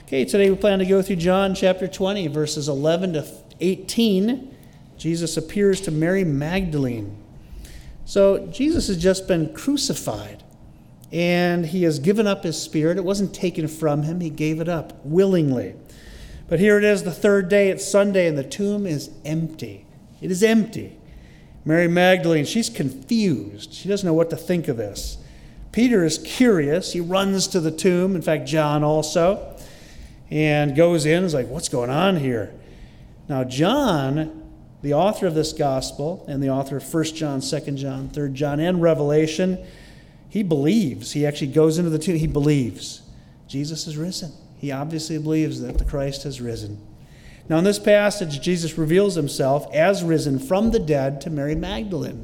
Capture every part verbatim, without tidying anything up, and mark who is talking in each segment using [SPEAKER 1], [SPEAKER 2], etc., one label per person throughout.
[SPEAKER 1] Okay, today we plan to go through John chapter twenty, verses eleven to eighteen. Jesus appears to Mary Magdalene. So Jesus has just been crucified, and he has given up his spirit. It wasn't taken from him. He gave it up willingly. But here it is, the third day. It's Sunday, and the tomb is empty. It is empty. Mary Magdalene, she's confused. She doesn't know what to think of this. Peter is curious. He runs to the tomb. In fact, John also. And goes in, is like, what's going on here? Now, John, the author of this gospel, and the author of First John, Second John, Third John, and Revelation, he believes. He actually goes into the tomb. He believes Jesus is risen. He obviously believes that the Christ has risen. Now, in this passage, Jesus reveals himself as risen from the dead to Mary Magdalene.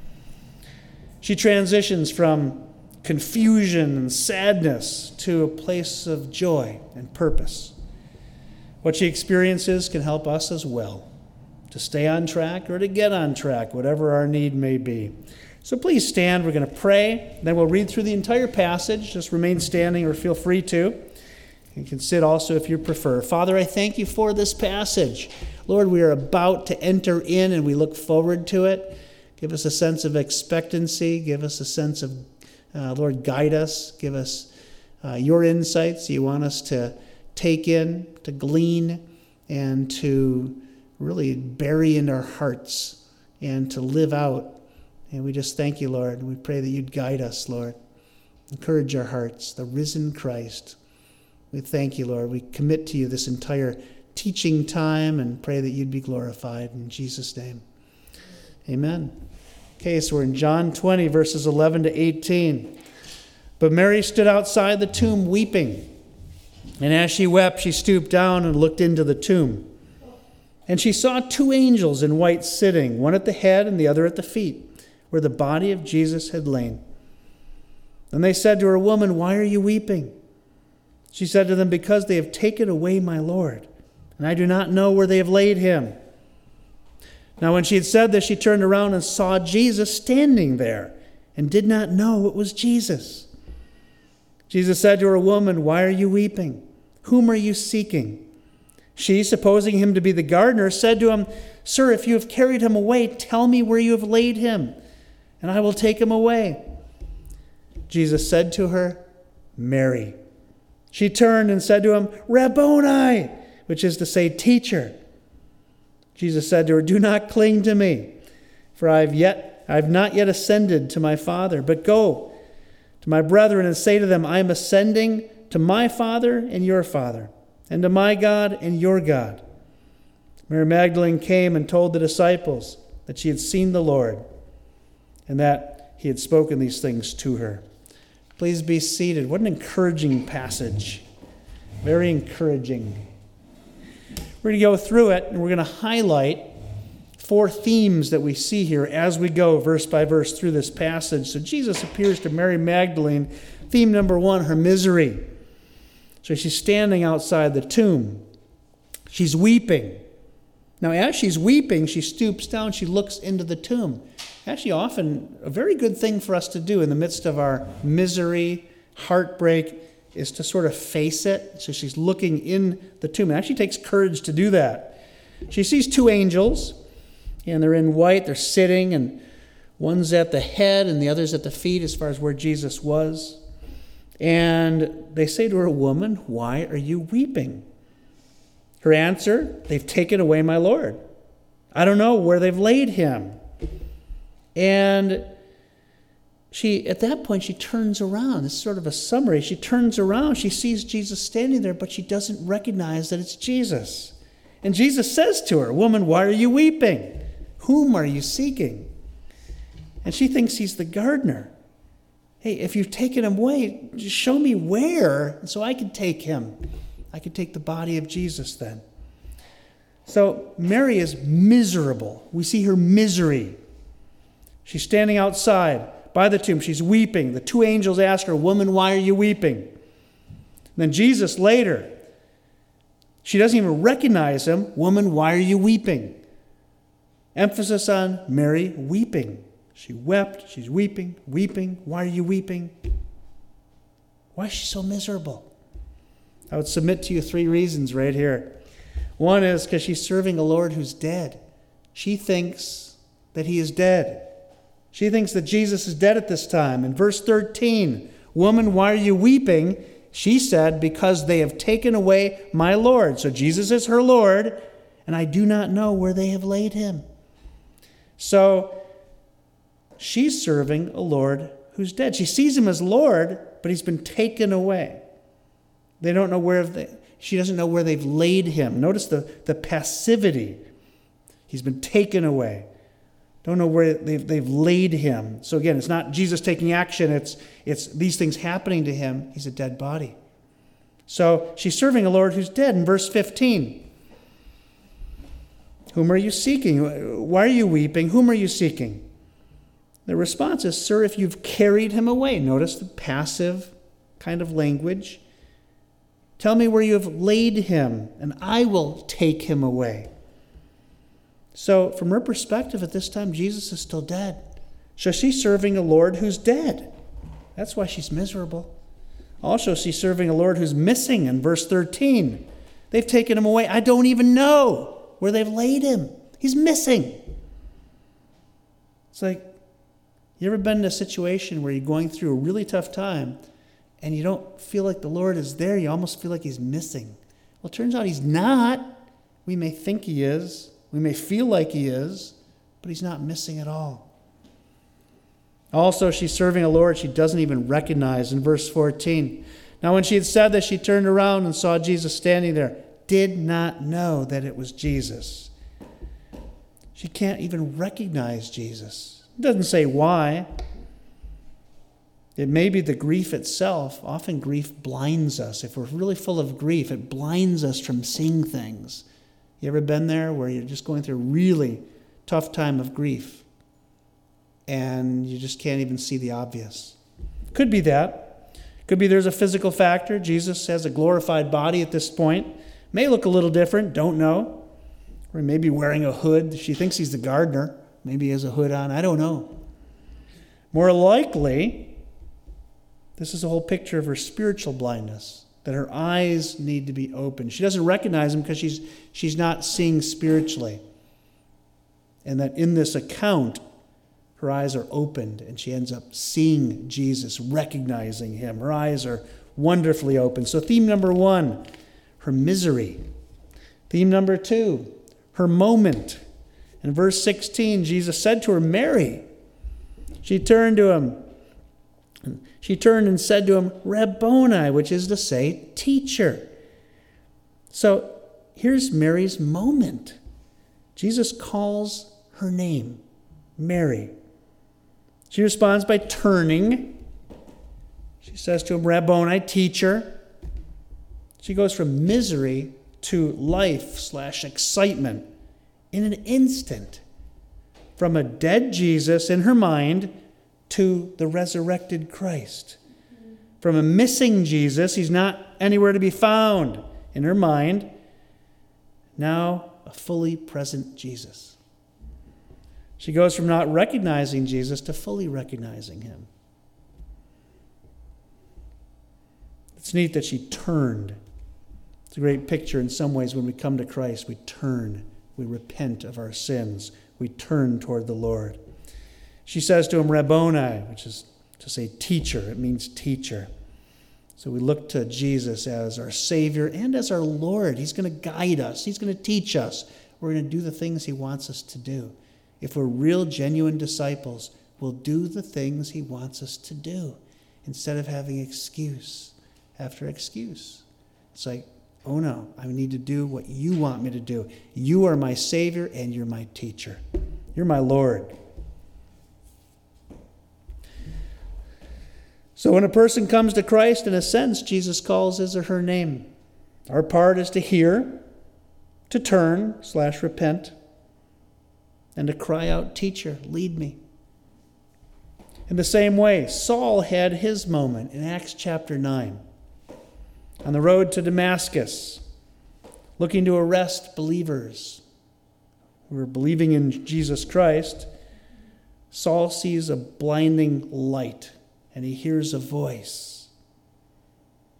[SPEAKER 1] She transitions from confusion and sadness to a place of joy and purpose. What she experiences can help us as well to stay on track or to get on track, whatever our need may be. So please stand. We're going to pray. Then we'll read through the entire passage. Just remain standing or feel free to. You can sit also if you prefer. Father, I thank you for this passage. Lord, we are about to enter in and we look forward to it. Give us a sense of expectancy. Give us a sense of Uh, Lord, guide us. Give us uh, your insights you want us to take in, to glean, and to really bury in our hearts and to live out. And we just thank you, Lord. We pray that you'd guide us, Lord. Encourage our hearts, the risen Christ. We thank you, Lord. We commit to you this entire teaching time and pray that you'd be glorified. In Jesus' name, amen. Okay, so we're in John twenty, verses eleven to eighteen. But Mary stood outside the tomb weeping. And as she wept, she stooped down and looked into the tomb. And she saw two angels in white sitting, one at the head and the other at the feet, where the body of Jesus had lain. And they said to her, "Woman, why are you weeping?" She said to them, "Because they have taken away my Lord, and I do not know where they have laid him." Now when she had said this, she turned around and saw Jesus standing there and did not know it was Jesus. Jesus said to her, "Woman, why are you weeping? Whom are you seeking?" She, supposing him to be the gardener, said to him, "Sir, if you have carried him away, tell me where you have laid him, and I will take him away." Jesus said to her, "Mary." She turned and said to him, "Rabboni," which is to say, teacher. Jesus said to her, "Do not cling to me, for I have yet I have not yet ascended to my Father, but go to my brethren and say to them, I am ascending to my Father and your Father, and to my God and your God." Mary Magdalene came and told the disciples that she had seen the Lord and that he had spoken these things to her. Please be seated. What an encouraging passage. Very encouraging. We're going to go through it, and we're going to highlight four themes that we see here as we go verse by verse through this passage. So Jesus appears to Mary Magdalene. Theme number one, her misery. So she's standing outside the tomb. She's weeping. Now, as she's weeping, she stoops down, she looks into the tomb. Actually, often a very good thing for us to do in the midst of our misery, heartbreak, is to sort of face it. So she's looking in the tomb. It actually takes courage to do that. She sees two angels, and they're in white. They're sitting, and one's at the head and the other's at the feet as far as where Jesus was. And they say to her, "Woman, why are you weeping?" Her answer, "They've taken away my Lord. I don't know where they've laid him." And She, at that point, she turns around. This is sort of a summary. She turns around. She sees Jesus standing there, but she doesn't recognize that it's Jesus. And Jesus says to her, "Woman, why are you weeping? Whom are you seeking?" And she thinks he's the gardener. "Hey, if you've taken him away, just show me where so I can take him. I can take the body of Jesus then." So Mary is miserable. We see her misery. She's standing outside by the tomb. She's weeping. The two angels ask her, "Woman, why are you weeping?" And then Jesus later, she doesn't even recognize him. "Woman, why are you weeping?" Emphasis on Mary weeping. She wept. She's weeping, weeping. Why are you weeping? Why is she so miserable? I would submit to you three reasons right here. One is because she's serving a Lord who's dead. She thinks that he is dead. She thinks that Jesus is dead at this time. In verse thirteen, "Woman, why are you weeping?" She said, "Because they have taken away my Lord." So Jesus is her Lord, and I do not know where they have laid him. So she's serving a Lord who's dead. She sees him as Lord, but he's been taken away. They don't know where they, she doesn't know where they've laid him. Notice the, the passivity. He's been taken away. Don't know where they've, they've laid him. So again, it's not Jesus taking action. It's, it's these things happening to him. He's a dead body. So she's serving a Lord who's dead. In verse fifteen, "Whom are you seeking? Why are you weeping? Whom are you seeking?" The response is, "Sir, if you've carried him away." Notice the passive kind of language. "Tell me where you have laid him, and I will take him away." So from her perspective at this time, Jesus is still dead. So she's serving a Lord who's dead. That's why she's miserable. Also, she's serving a Lord who's missing in verse thirteen. They've taken him away. I don't even know where they've laid him. He's missing. It's like, you ever been in a situation where you're going through a really tough time and you don't feel like the Lord is there? You almost feel like he's missing. Well, it turns out he's not. We may think he is. We may feel like he is, but he's not missing at all. Also, she's serving a Lord she doesn't even recognize in verse fourteen. "Now when she had said this, she turned around and saw Jesus standing there. Did not know that it was Jesus." She can't even recognize Jesus. It doesn't say why. It may be the grief itself. Often grief blinds us. If we're really full of grief, it blinds us from seeing things. You ever been there where you're just going through a really tough time of grief and you just can't even see the obvious? Could be that. Could be there's a physical factor. Jesus has a glorified body at this point. May look a little different, don't know. Or maybe wearing a hood. She thinks he's the gardener. Maybe he has a hood on. I don't know. More likely, this is a whole picture of her spiritual blindness, that her eyes need to be opened. She doesn't recognize him because she's, she's not seeing spiritually. And that in this account, her eyes are opened and she ends up seeing Jesus, recognizing him. Her eyes are wonderfully open. So theme number one, her misery. Theme number two, her moment. In verse sixteen, Jesus said to her, "Mary." She turned to him. She turned and said to him, "Rabboni," which is to say, teacher. So here's Mary's moment. Jesus calls her name, Mary. She responds by turning. She says to him, "Rabboni," teacher. She goes from misery to life slash excitement in an instant. From a dead Jesus in her mind to the resurrected Christ. From a missing Jesus, he's not anywhere to be found in her mind, now a fully present Jesus. She goes from not recognizing Jesus to fully recognizing him. It's neat that she turned. It's a great picture in some ways. When we come to Christ, we turn. We repent of our sins. We turn toward the Lord. She says to him, "Rabboni," which is to say teacher. It means teacher. So we look to Jesus as our Savior and as our Lord. He's going to guide us. He's going to teach us. We're going to do the things he wants us to do. If we're real, genuine disciples, we'll do the things he wants us to do instead of having excuse after excuse. It's like, oh no, I need to do what you want me to do. You are my Savior and you're my teacher. You're my Lord. So when a person comes to Christ, in a sense, Jesus calls his or her name. Our part is to hear, to turn slash repent, and to cry out, "Teacher, lead me." In the same way, Saul had his moment in Acts chapter nine. On the road to Damascus, looking to arrest believers who are believing in Jesus Christ, Saul sees a blinding light and he hears a voice.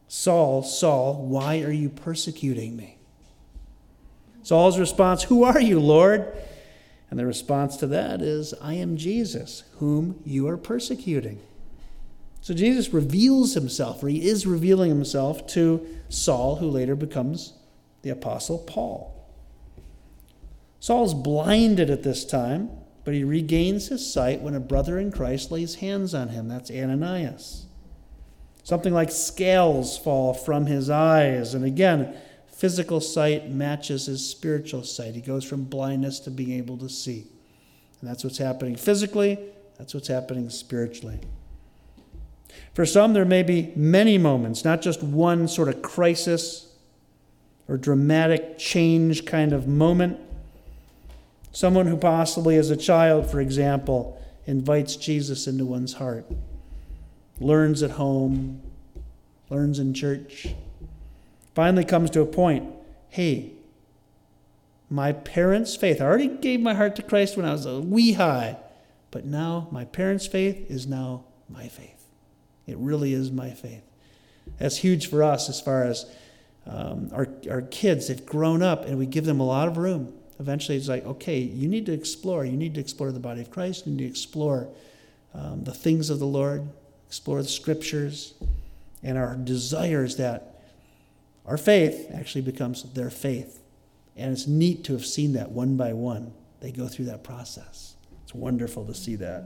[SPEAKER 1] Saul, Saul, why are you persecuting me? Saul's response, who are you, Lord? And the response to that is, I am Jesus, whom you are persecuting. So Jesus reveals himself, or he is revealing himself to Saul, who later becomes the Apostle Paul. Saul's blinded at this time, but he regains his sight when a brother in Christ lays hands on him. That's Ananias. Something like scales fall from his eyes. And again, physical sight matches his spiritual sight. He goes from blindness to being able to see. And that's what's happening physically. That's what's happening spiritually. For some, there may be many moments, not just one sort of crisis or dramatic change kind of moment. Someone who possibly as a child, for example, invites Jesus into one's heart, learns at home, learns in church, finally comes to a point, hey, my parents' faith, I already gave my heart to Christ when I was a wee high, but now my parents' faith is now my faith. It really is my faith. That's huge for us as far as um, our, our kids. They've grown up and we give them a lot of room. Eventually it's like, okay, you need to explore. You need to explore the body of Christ. You need to explore um, the things of the Lord, explore the scriptures, and our desires that our faith actually becomes their faith. And it's neat to have seen that one by one. They go through that process. It's wonderful to see that.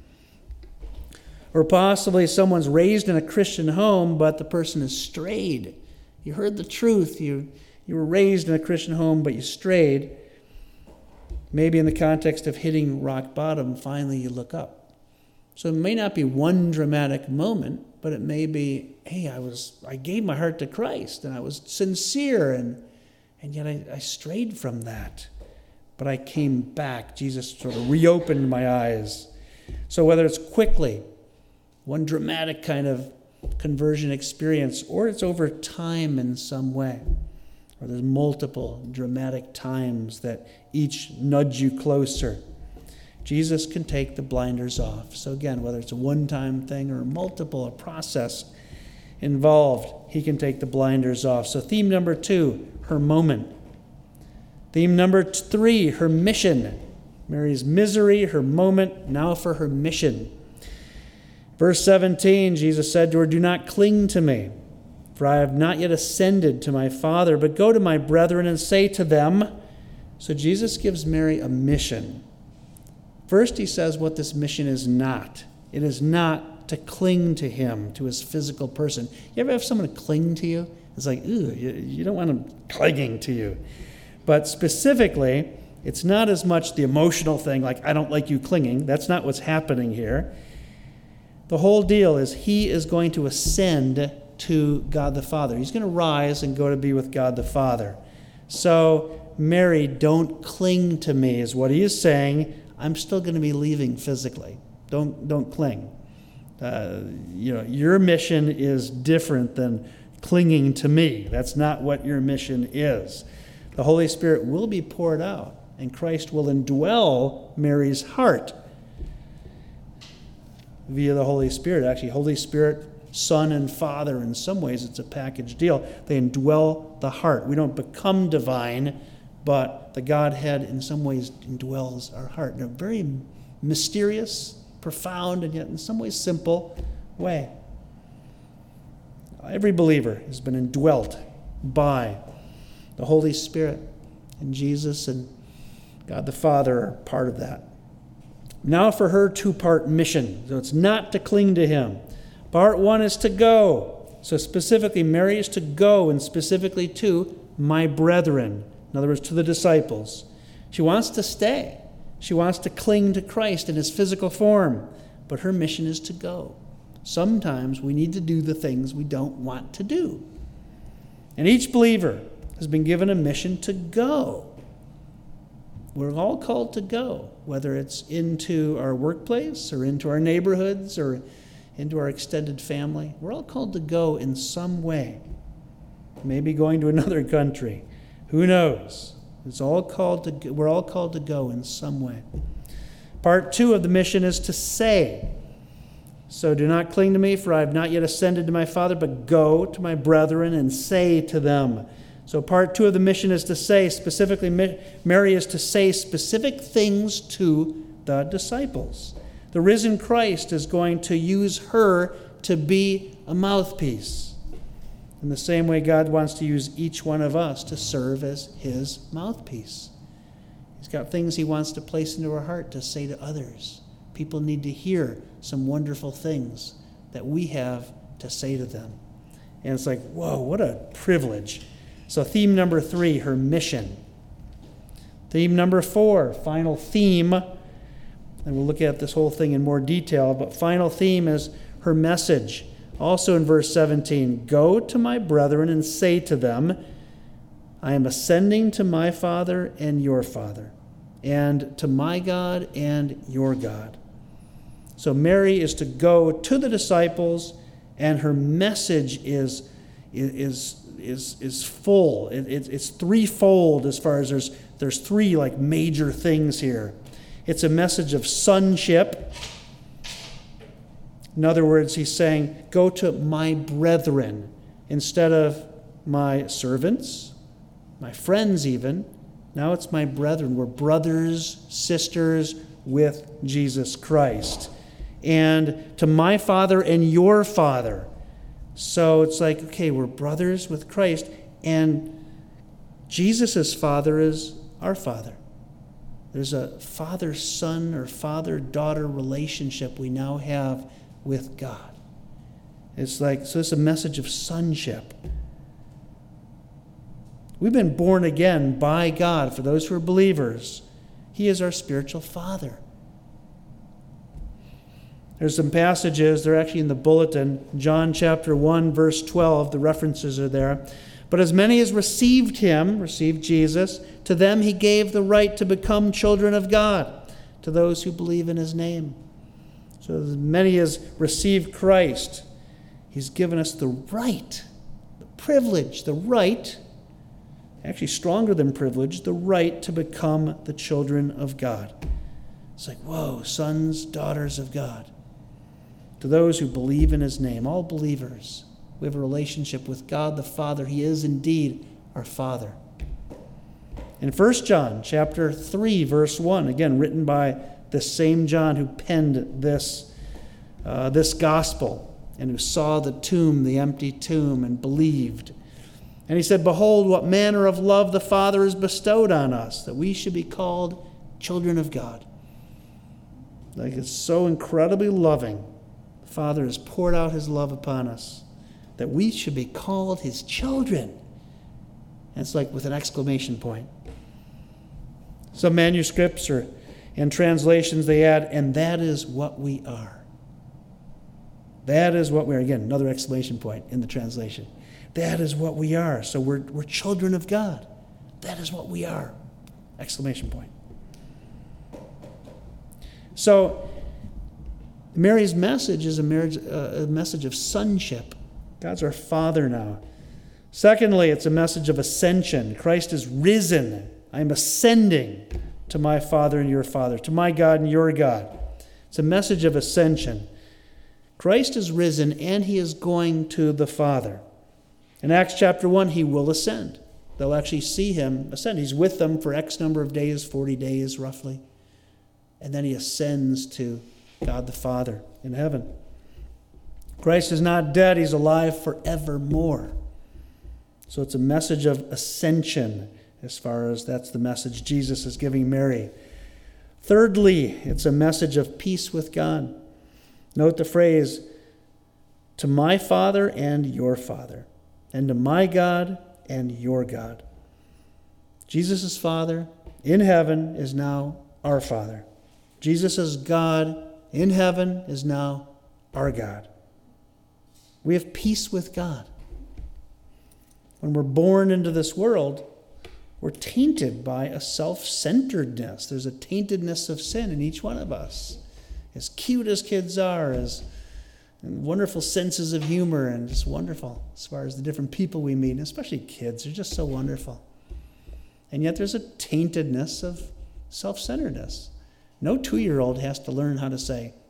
[SPEAKER 1] Or possibly someone's raised in a Christian home, but the person is strayed. You heard the truth. You, you were raised in a Christian home, but you strayed. Maybe in the context of hitting rock bottom, finally you look up. So it may not be one dramatic moment, but it may be, hey, I was I gave my heart to Christ, and I was sincere, and and yet I, I strayed from that. But I came back. Jesus sort of reopened my eyes. So whether it's quickly, one dramatic kind of conversion experience, or it's over time in some way, or there's multiple dramatic times that each nudge you closer, Jesus can take the blinders off. So again, whether it's a one-time thing or multiple, a process involved, he can take the blinders off. So theme number two, her moment. Theme number three, her mission. Mary's misery, her moment, now for her mission. Verse seventeen, Jesus said to her, do not cling to me, for I have not yet ascended to my Father, but go to my brethren and say to them. So Jesus gives Mary a mission. First, he says what this mission is not. It is not to cling to him, to his physical person. You ever have someone cling to you? It's like, ooh, you, you don't want them clinging to you. But specifically, it's not as much the emotional thing, like, I don't like you clinging. That's not what's happening here. The whole deal is he is going to ascend to God the Father. He's going to rise and go to be with God the Father. So, Mary, don't cling to me, is what he is saying. I'm still going to be leaving physically. Don't don't cling. Uh, you know, your mission is different than clinging to me. That's not what your mission is. The Holy Spirit will be poured out, and Christ will indwell Mary's heart via the Holy Spirit. Actually, Holy Spirit, Son, and Father, in some ways it's a package deal. They indwell the heart. We don't become divine, but the Godhead in some ways indwells our heart in a very mysterious, profound, and yet in some ways simple way. Every believer has been indwelt by the Holy Spirit, and Jesus and God the Father are part of that. Now for her two-part mission. So it's not to cling to him. Part one is to go. So specifically, Mary is to go, and specifically to my brethren. In other words, to the disciples. She wants to stay. She wants to cling to Christ in his physical form. But her mission is to go. Sometimes we need to do the things we don't want to do. And each believer has been given a mission to go. We're all called to go, whether it's into our workplace or into our neighborhoods or into our extended family. We're all called to go in some way. Maybe going to another country. Who knows? It's all called to go, we're all called to go in some way. Part two of the mission is to say. So do not cling to me, for I have not yet ascended to my Father, but go to my brethren and say to them. So part two of the mission is to say, specifically, Mary is to say specific things to the disciples. The risen Christ is going to use her to be a mouthpiece. In the same way, God wants to use each one of us to serve as his mouthpiece. He's got things he wants to place into our heart to say to others. People need to hear some wonderful things that we have to say to them. And it's like, whoa, what a privilege. So theme number three, her mission. Theme number four, final theme. And we'll look at this whole thing in more detail. But final theme is her message. Also in verse seventeen, go to my brethren and say to them, I am ascending to my Father and your Father, and to my God and your God. So Mary is to go to the disciples, and her message is, is, is, is full. It, it, it's threefold as far as there's, there's three like major things here. It's a message of sonship. In other words, he's saying, go to my brethren instead of my servants, my friends even. Now it's my brethren. We're brothers, sisters with Jesus Christ. And to my Father and your Father. So it's like, okay, we're brothers with Christ, and Jesus' Father is our Father. There's a father-son or father-daughter relationship we now have with God. It's like, so it's a message of sonship. We've been born again by God. For those who are believers, he is our spiritual father. There's some passages, they're actually in the bulletin. John chapter one, verse twelve, the references are there. But as many as received him, received Jesus, to them he gave the right to become children of God, to those who believe in his name. So as many as received Christ, he's given us the right, the privilege, the right, actually stronger than privilege, the right to become the children of God. It's like, whoa, sons, daughters of God. To those who believe in his name, all believers, we have a relationship with God the Father. He is indeed our Father. In First John chapter three, verse one, again, written by the same John who penned this, uh, this gospel and who saw the tomb, the empty tomb, and believed. And he said, behold, what manner of love the Father has bestowed on us, that we should be called children of God. Like, it's so incredibly loving. The Father has poured out his love upon us, that we should be called his children. And it's like with an exclamation point. Some manuscripts or in translations they add, and that is what we are. That is what we are. Again, another exclamation point in the translation. That is what we are. So we're, we're children of God. That is what we are. Exclamation point. So Mary's message is a, marriage, uh, a message of sonship. God's our Father now. Secondly, it's a message of ascension. Christ is risen. I am ascending to my Father and your Father, to my God and your God. It's a message of ascension. Christ is risen and he is going to the Father. In Acts chapter one, he will ascend. They'll actually see him ascend. He's with them for X number of days, forty days roughly. And then he ascends to God the Father in heaven. Christ is not dead. He's alive forevermore. So it's a message of ascension as far as that's the message Jesus is giving Mary. Thirdly, it's a message of peace with God. Note the phrase, to my Father and your Father, and to my God and your God. Jesus' Father in heaven is now our Father. Jesus' God in heaven is now our God. We have peace with God. When we're born into this world, we're tainted by a self-centeredness. There's a taintedness of sin in each one of us. As cute as kids are, as wonderful senses of humor, and just wonderful as far as the different people we meet, and especially kids, they're just so wonderful. And yet there's a taintedness of self-centeredness. No two-year-old has to learn how to say,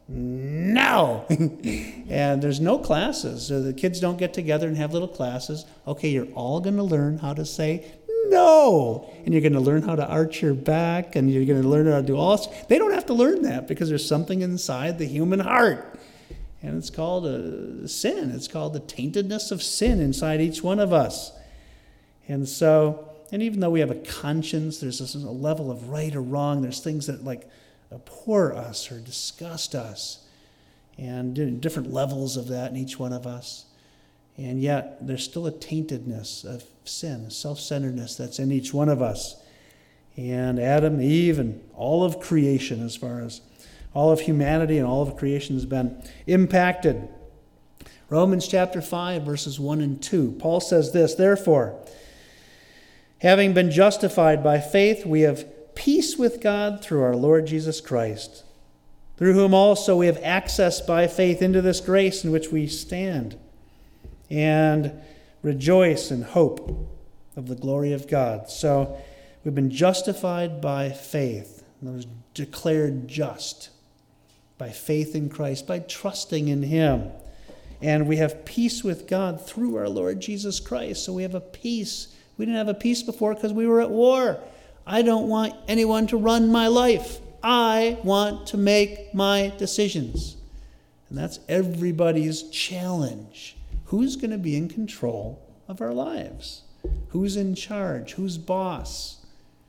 [SPEAKER 1] no. And there's no classes. So the kids don't get together and have little classes. Okay, you're all going to learn how to say no. And you're going to learn how to arch your back, and you're going to learn how to do all. They don't have to learn that because there's something inside the human heart. And it's called a sin. It's called the taintedness of sin inside each one of us. And so, and even though we have a conscience, there's a level of right or wrong. There's things that like abhor us or disgust us. And different levels of that in each one of us. And yet, there's still a taintedness of sin, a self-centeredness that's in each one of us. And Adam, Eve, and all of creation, as far as all of humanity and all of creation has been impacted. Romans chapter five, verses one and two. Paul says this, therefore, having been justified by faith, we have peace with God through our Lord Jesus Christ, through whom also we have access by faith into this grace in which we stand, and rejoice in hope of the glory of God. So we've been justified by faith. That was declared just by faith in Christ, by trusting in Him. And we have peace with God through our Lord Jesus Christ. So we have a peace. We didn't have a peace before because we were at war. I don't want anyone to run my life. I want to make my decisions. And that's everybody's challenge. Who's going to be in control of our lives? Who's in charge? Who's boss?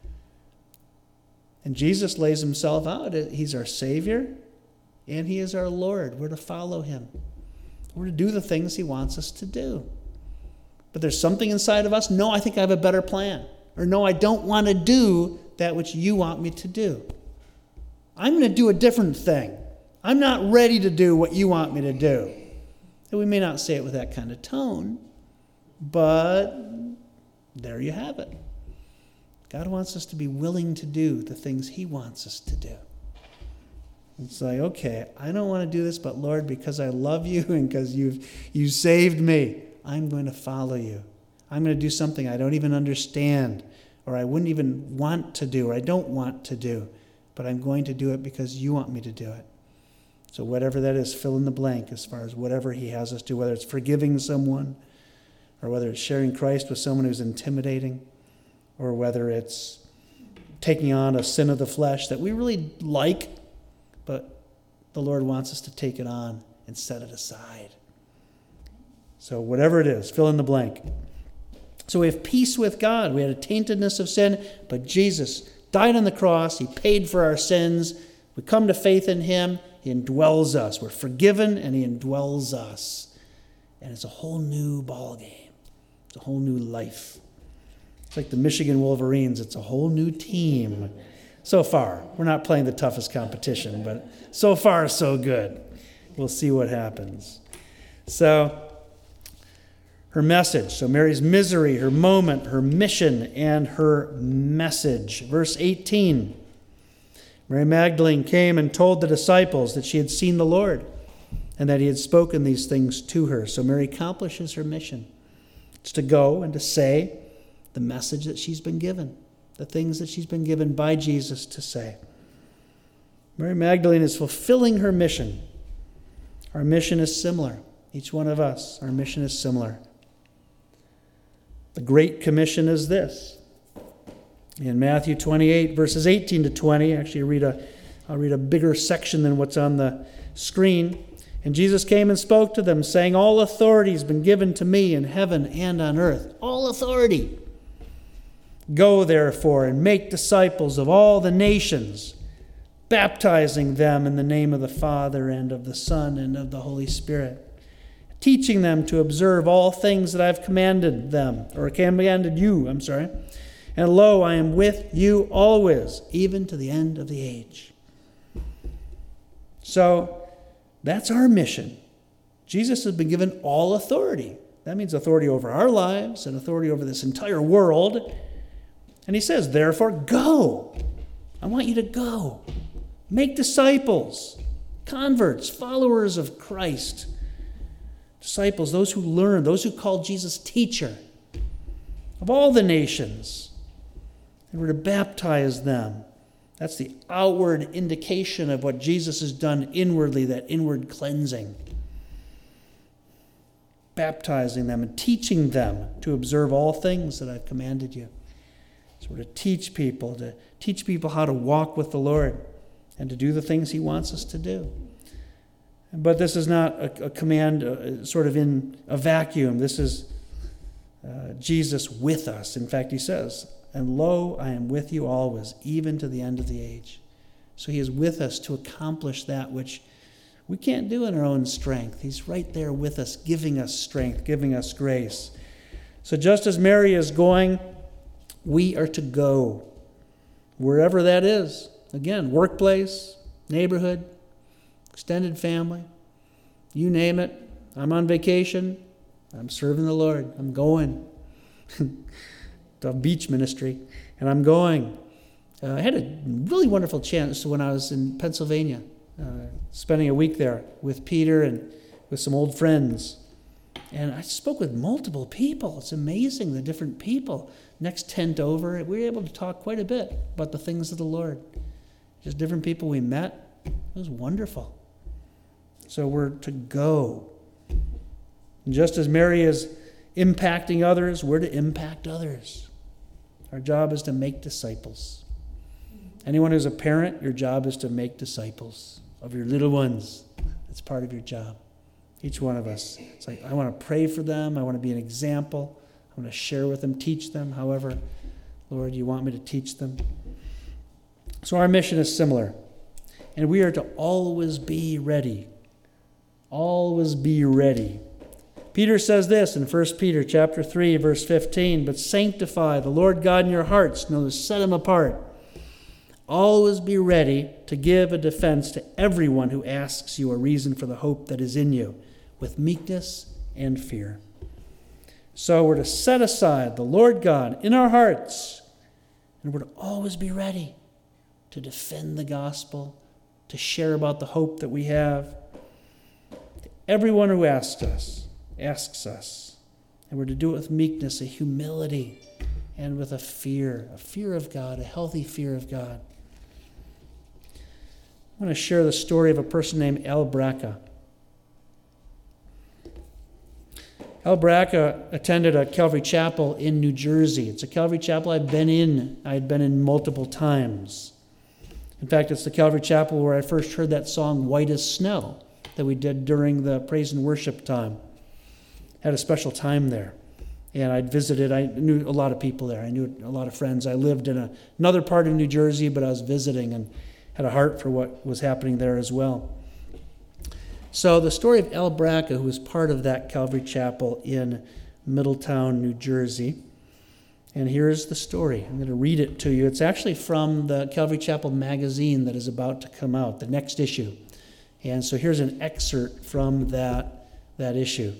[SPEAKER 1] And Jesus lays Himself out. He's our Savior, and He is our Lord. We're to follow Him. We're to do the things He wants us to do. But there's something inside of us, no, I think I have a better plan. Or no, I don't want to do that which you want me to do. I'm going to do a different thing. I'm not ready to do what you want me to do. And we may not say it with that kind of tone, but there you have it. God wants us to be willing to do the things He wants us to do. It's like, okay, I don't want to do this, but Lord, because I love you and because you've you saved me, I'm going to follow you. I'm going to do something I don't even understand, or I wouldn't even want to do, or I don't want to do, but I'm going to do it because you want me to do it. So whatever that is, fill in the blank as far as whatever He has us do, whether it's forgiving someone, or whether it's sharing Christ with someone who's intimidating, or whether it's taking on a sin of the flesh that we really like, but the Lord wants us to take it on and set it aside. So whatever it is, fill in the blank. So we have peace with God. We had a taintedness of sin, but Jesus died on the cross. He paid for our sins. We come to faith in Him. He indwells us. We're forgiven, and He indwells us. And it's a whole new ball game. It's a whole new life. It's like the Michigan Wolverines. It's a whole new team. So far, we're not playing the toughest competition, but so far, so good. We'll see what happens. So, her message. So Mary's misery, her moment, her mission, and her message. Verse eighteen. Mary Magdalene came and told the disciples that she had seen the Lord and that He had spoken these things to her. So Mary accomplishes her mission. It's to go and to say the message that she's been given, the things that she's been given by Jesus to say. Mary Magdalene is fulfilling her mission. Our mission is similar. Each one of us, our mission is similar. The Great Commission is this. In Matthew twenty-eight, verses eighteen to twenty, actually read a, I'll read a bigger section than what's on the screen. And Jesus came and spoke to them, saying, all authority has been given to me in heaven and on earth. All authority. Go, therefore, and make disciples of all the nations, baptizing them in the name of the Father and of the Son and of the Holy Spirit, teaching them to observe all things that I've commanded them, or commanded you, I'm sorry. And lo, I am with you always, even to the end of the age. So, that's our mission. Jesus has been given all authority. That means authority over our lives and authority over this entire world. And He says, therefore, go. I want you to go. Make disciples, converts, followers of Christ. Disciples, those who learn, those who call Jesus teacher of all the nations. And we're to baptize them That's the outward indication of what Jesus has done inwardly, that inward cleansing. Baptizing them and teaching them to observe all things that I've commanded you. So we're to teach people, to teach people how to walk with the Lord and to do the things he wants us to do. But this is not a, a command uh, sort of in a vacuum. This is uh, Jesus with us. In fact, he says, and lo, I am with you always, even to the end of the age. So he is with us to accomplish that which we can't do in our own strength. He's right there with us, giving us strength, giving us grace. So just as Mary is going, we are to go, wherever that is. Again, workplace, neighborhood, extended family, you name it. I'm on vacation. I'm serving the Lord. I'm going. The beach ministry, and I'm going. Uh, I had a really wonderful chance when I was in Pennsylvania, uh, spending a week there with Peter and with some old friends. And I spoke with multiple people. It's amazing, the different people. Next tent over, we were able to talk quite a bit about the things of the Lord. Just different people we met. It was wonderful. So we're to go. And just as Mary is impacting others, we're to impact others. Our job is to make disciples. Anyone who's a parent, your job is to make disciples of your little ones. That's part of your job. Each one of us. It's like, I want to pray for them. I want to be an example. I want to share with them, teach them. However, Lord, you want me to teach them. So our mission is similar. And we are to always be ready. Always be ready. Peter says this in First Peter chapter three, verse fifteen, but sanctify the Lord God in your hearts. Notice, set him apart. Always be ready to give a defense to everyone who asks you a reason for the hope that is in you, with meekness and fear. So we're to set aside the Lord God in our hearts, and we're to always be ready to defend the gospel, to share about the hope that we have. To everyone who asks us, asks us. And we're to do it with meekness, a humility, and with a fear, a fear of God, a healthy fear of God. I want to share the story of a person named Al Braca. Al Braca attended a Calvary Chapel in New Jersey. It's a Calvary Chapel I've been in. I had been in multiple times. In fact, it's the Calvary Chapel where I first heard that song, White as Snow, that we did during the praise and worship time. Had a special time there. And I'd visited, I knew a lot of people there. I knew a lot of friends. I lived in a, another part of New Jersey, but I was visiting and had a heart for what was happening there as well. So the story of Al Braca, who was part of that Calvary Chapel in Middletown, New Jersey. And here's the story. I'm going to read it to you. It's actually from the Calvary Chapel magazine that is about to come out, the next issue. And so here's an excerpt from that, that issue.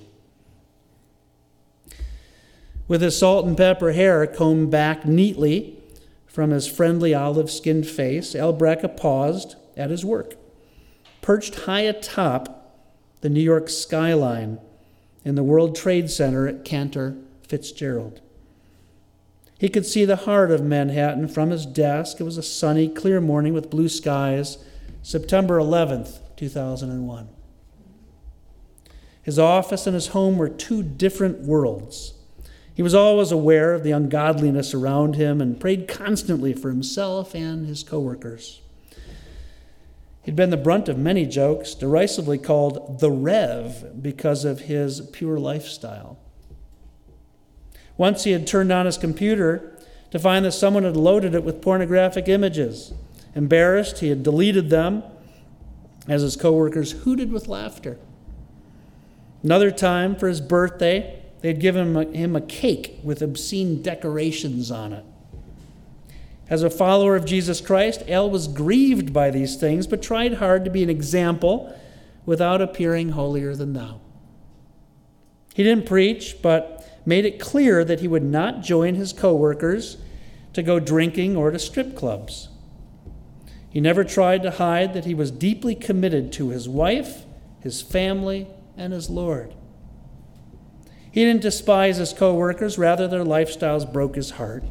[SPEAKER 1] With his salt and pepper hair combed back neatly from his friendly olive-skinned face, Al Braca paused at his work, perched high atop the New York skyline in the World Trade Center at Cantor Fitzgerald. He could see the heart of Manhattan from his desk. It was a sunny, clear morning with blue skies, September eleventh, two thousand one. His office and his home were two different worlds. He was always aware of the ungodliness around him and prayed constantly for himself and his coworkers. He'd been the brunt of many jokes, derisively called the Rev because of his pure lifestyle. Once he had turned on his computer to find that someone had loaded it with pornographic images. Embarrassed, he had deleted them as his coworkers hooted with laughter. Another time, for his birthday, they had given him a, him a cake with obscene decorations on it. As a follower of Jesus Christ, Al was grieved by these things, but tried hard to be an example without appearing holier than thou. He didn't preach, but made it clear that he would not join his coworkers to go drinking or to strip clubs. He never tried to hide that he was deeply committed to his wife, his family, and his Lord. He didn't despise his coworkers, rather their lifestyles broke his heart.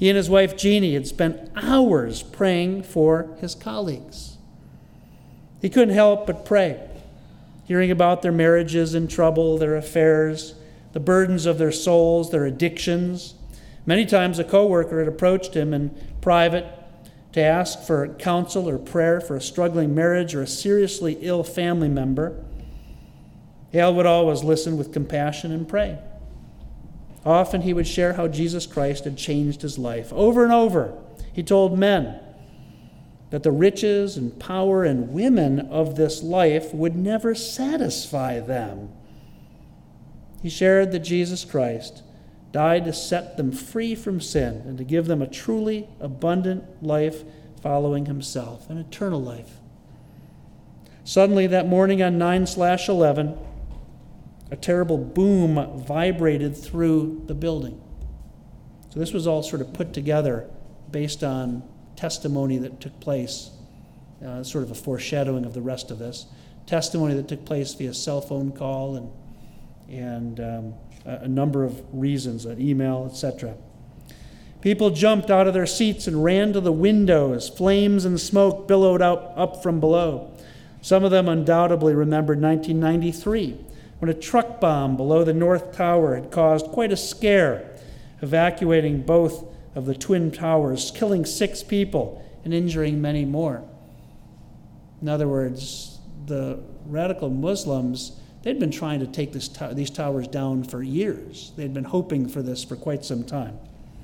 [SPEAKER 1] He and his wife Jeannie had spent hours praying for his colleagues. He couldn't help but pray, hearing about their marriages in trouble, their affairs, the burdens of their souls, their addictions. Many times a coworker had approached him in private to ask for counsel or prayer for a struggling marriage or a seriously ill family member. Al would always listen with compassion and pray. Often he would share how Jesus Christ had changed his life. Over and over, he told men that the riches and power and women of this life would never satisfy them. He shared that Jesus Christ died to set them free from sin and to give them a truly abundant life following himself, an eternal life. Suddenly, that morning on nine slash eleven, a terrible boom vibrated through the building. So this was all sort of put together based on testimony that took place, uh, sort of a foreshadowing of the rest of this. Testimony that took place via cell phone call and, and um, a, a number of reasons, an email, et cetera. People jumped out of their seats and ran to the windows. Flames and smoke billowed out up from below. Some of them undoubtedly remembered nineteen ninety-three, when a truck bomb below the North Tower had caused quite a scare, evacuating both of the twin towers, killing six people and injuring many more. In other words, the radical Muslims, they'd been trying to take this to- these towers down for years. They'd been hoping for this for quite some time.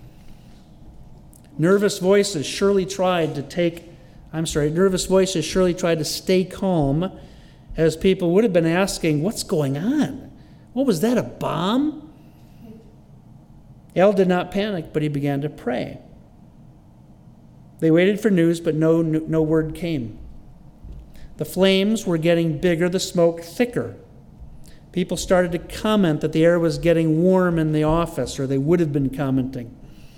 [SPEAKER 1] Nervous voices surely tried to take, I'm sorry, nervous voices surely tried to stay calm as people would have been asking, what's going on? What was that, a bomb? Al did not panic, but he began to pray. They waited for news, but no, no word came. The flames were getting bigger, the smoke thicker. People started to comment that the air was getting warm in the office, or they would have been commenting.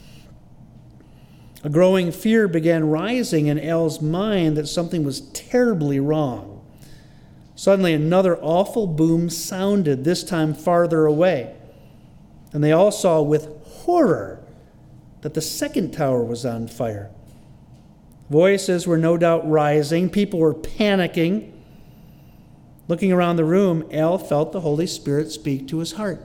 [SPEAKER 1] A growing fear began rising in Al's mind that something was terribly wrong. Suddenly, another awful boom sounded, this time farther away. And they all saw with horror that the second tower was on fire. Voices were no doubt rising. People were panicking. Looking around the room, Al felt the Holy Spirit speak to his heart.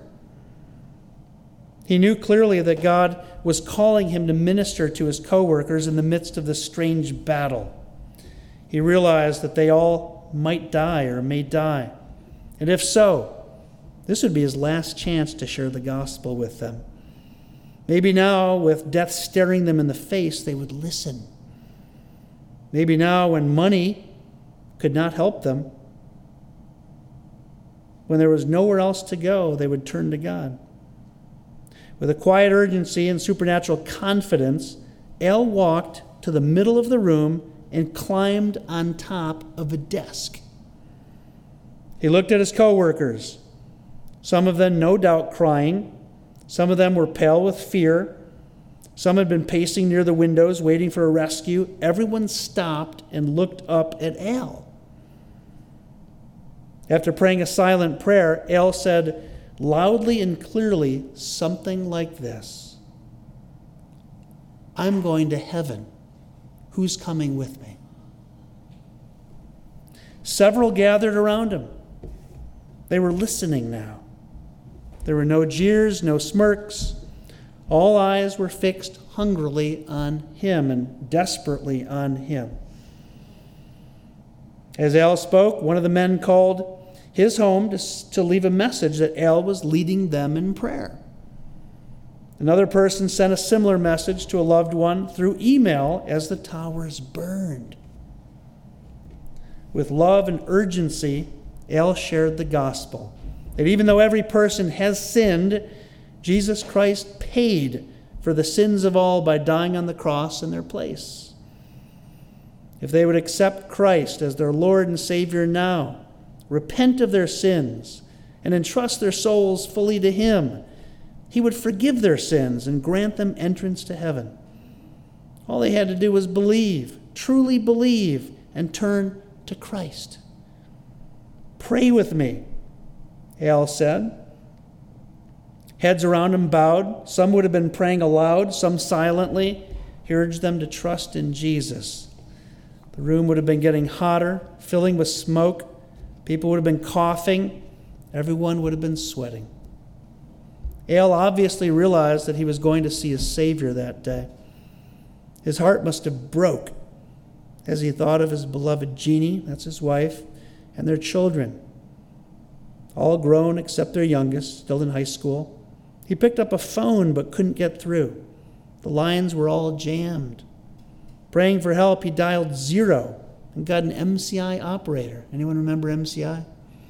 [SPEAKER 1] He knew clearly that God was calling him to minister to his coworkers in the midst of this strange battle. He realized that they all might die or may die. And if so, this would be his last chance to share the gospel with them. Maybe now, with death staring them in the face, they would listen. Maybe now, when money could not help them, when there was nowhere else to go, they would turn to God. With a quiet urgency and supernatural confidence, Al walked to the middle of the room and climbed on top of a desk. He looked at his coworkers, some of them no doubt crying. Some of them were pale with fear. Some had been pacing near the windows waiting for a rescue. Everyone stopped and looked up at Al. After praying a silent prayer, Al said loudly and clearly something like this: "I'm going to heaven. Who's coming with me?" Several gathered around him. They were listening now. There were no jeers, no smirks. All eyes were fixed hungrily on him and desperately on him. As Al spoke, one of the men called his home to, to leave a message that Al was leading them in prayer. Another person sent a similar message to a loved one through email as the towers burned. With love and urgency, Al shared the gospel, that even though every person has sinned, Jesus Christ paid for the sins of all by dying on the cross in their place. If they would accept Christ as their Lord and Savior now, repent of their sins, and entrust their souls fully to Him, He would forgive their sins and grant them entrance to heaven. All they had to do was believe, truly believe, and turn to Christ. "Pray with me," Al said. Heads around them bowed. Some would have been praying aloud, some silently. He urged them to trust in Jesus. The room would have been getting hotter, filling with smoke. People would have been coughing. Everyone would have been sweating. Ale obviously realized that he was going to see his Savior that day. His heart must have broke as he thought of his beloved Jeannie, that's his wife, and their children, all grown except their youngest, still in high school. He picked up a phone but couldn't get through. The lines were all jammed. Praying for help, he dialed zero and got an M C I operator. Anyone remember M C I?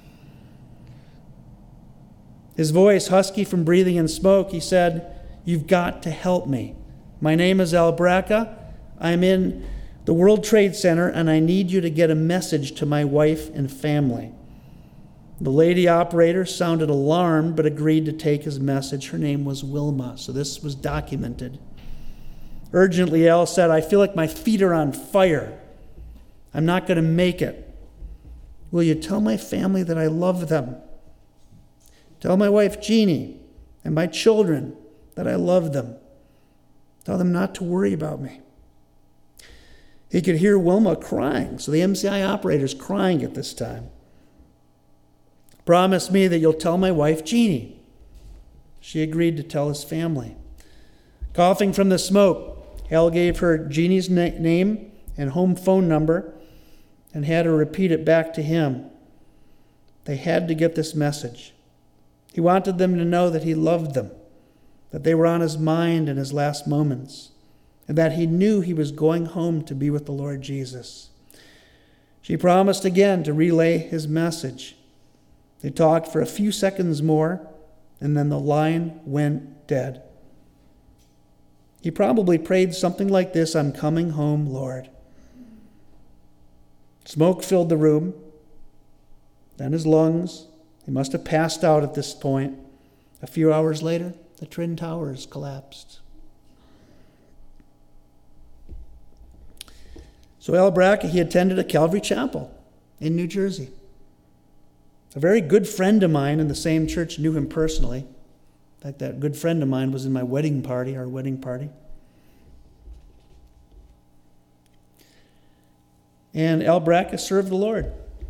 [SPEAKER 1] His voice, husky from breathing in smoke, he said, "You've got to help me. My name is Al Braca. I'm in the World Trade Center, and I need you to get a message to my wife and family." The lady operator sounded alarmed, but agreed to take his message. Her name was Wilma, so this was documented. Urgently, Al said, "I feel like my feet are on fire. I'm not going to make it. Will you tell my family that I love them? Tell my wife, Jeannie, and my children that I love them. Tell them not to worry about me." He could hear Wilma crying, so the M C I operator's crying at this time. "Promise me that you'll tell my wife, Jeannie." She agreed to tell his family. Coughing from the smoke, Al gave her Jeannie's na- name and home phone number and had her repeat it back to him. They had to get this message. He wanted them to know that he loved them, that they were on his mind in his last moments, and that he knew he was going home to be with the Lord Jesus. She promised again to relay his message. They talked for a few seconds more, and then the line went dead. He probably prayed something like this: "I'm coming home, Lord." Smoke filled the room, then his lungs. He must have passed out at this point. A few hours later, the Twin Towers collapsed. So Al Braca, he attended a Calvary Chapel in New Jersey. A very good friend of mine in the same church knew him personally. In fact, that good friend of mine was in my wedding party, our wedding party. And Al Braca served the Lord.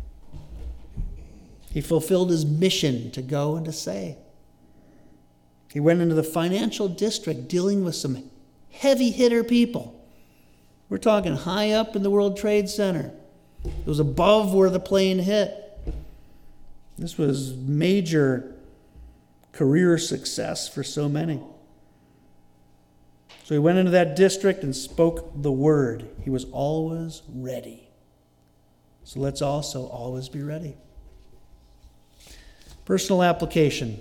[SPEAKER 1] He fulfilled his mission to go and to say. He went into the financial district dealing with some heavy hitter people. We're talking high up in the World Trade Center. It was above where the plane hit. This was major career success for so many. So he went into that district and spoke the word. He was always ready. So let's also always be ready. Personal application.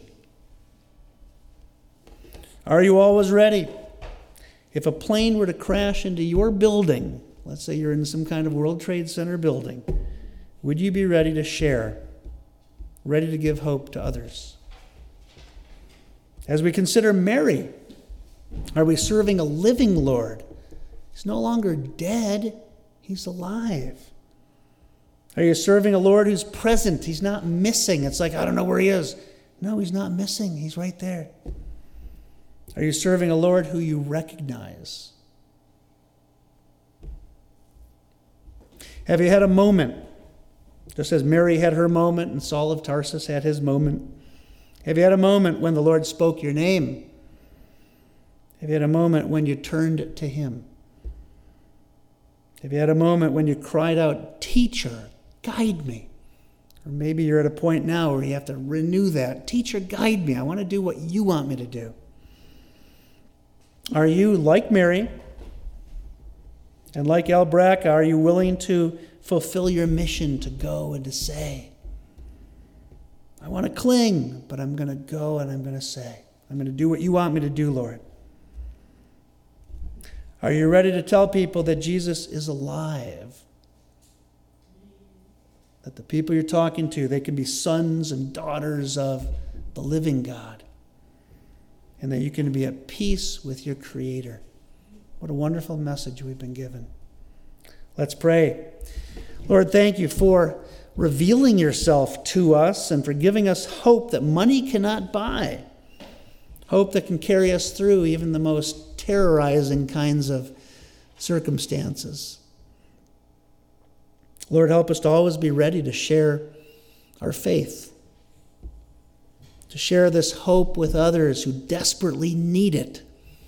[SPEAKER 1] Are you always ready? If a plane were to crash into your building, let's say you're in some kind of World Trade Center building, would you be ready to share? Ready to give hope to others? As we consider Mary, are we serving a living Lord? He's no longer dead, he's alive. Are you serving a Lord who's present? He's not missing. It's like, I don't know where he is. No, he's not missing. He's right there. Are you serving a Lord who you recognize? Have you had a moment, just as Mary had her moment and Saul of Tarsus had his moment? Have you had a moment when the Lord spoke your name? Have you had a moment when you turned to him? Have you had a moment when you cried out, "Teacher, guide me"? Or maybe you're at a point now where you have to renew that. "Teacher, guide me. I want to do what you want me to do." Are you, like Mary and like Al Braca, are you willing to fulfill your mission to go and to say, "I want to cling, but I'm going to go and I'm going to say, I'm going to do what you want me to do, Lord"? Are you ready to tell people that Jesus is alive? That the people you're talking to, they can be sons and daughters of the living God. And that you can be at peace with your Creator. What a wonderful message we've been given. Let's pray. Lord, thank you for revealing yourself to us and for giving us hope that money cannot buy. Hope that can carry us through even the most terrorizing kinds of circumstances. Lord, help us to always be ready to share our faith, to share this hope with others who desperately need it.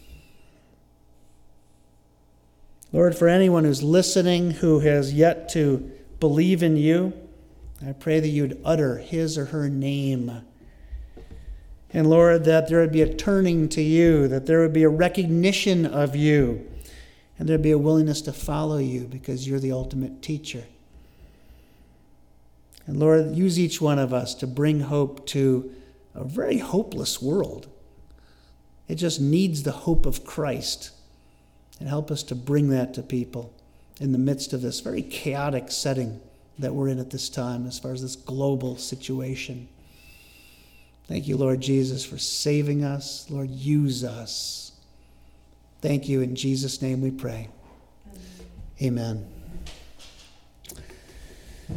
[SPEAKER 1] Lord, for anyone who's listening who has yet to believe in you, I pray that you'd utter his or her name. And Lord, that there would be a turning to you, that there would be a recognition of you, and there'd be a willingness to follow you because you're the ultimate teacher. And Lord, use each one of us to bring hope to a very hopeless world. It just needs the hope of Christ. And help us to bring that to people in the midst of this very chaotic setting that we're in at this time as far as this global situation. Thank you, Lord Jesus, for saving us. Lord, use us. Thank you. In Jesus' name we pray. Amen. Amen.